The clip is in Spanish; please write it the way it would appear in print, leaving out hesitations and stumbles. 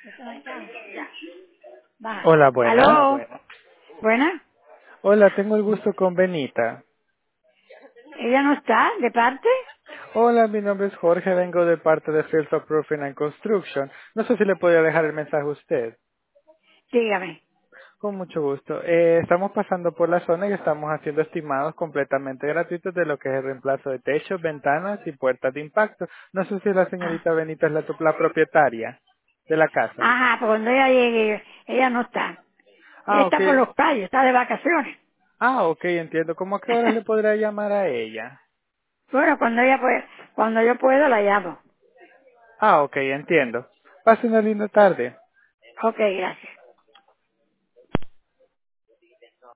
Conectado. Ya. Va. Hola, buenas. ¿Aló? ¿Buena? Hola, tengo el gusto con Benita. ¿Ella no está? ¿De parte? Hola, mi nombre es Jorge, vengo de parte de Fields of Roofing and Construction. No sé si le podría dejar el mensaje a usted. Dígame. Con mucho gusto. Estamos pasando por la zona y estamos haciendo estimados completamente gratuitos de lo que es el reemplazo de techos, ventanas y puertas de impacto. No sé si la Ah. señorita Benita es la propietaria de la casa. Ajá, pues cuando ella llegue, ella no está. Ella Ah, ok. está por los calles, está de vacaciones. Ah, ok, entiendo. ¿Cómo a qué horas le podría llamar a ella? Bueno, cuando ella puede, cuando yo puedo la llamo. Ah, ok, entiendo. Pase una linda tarde. Ok, gracias.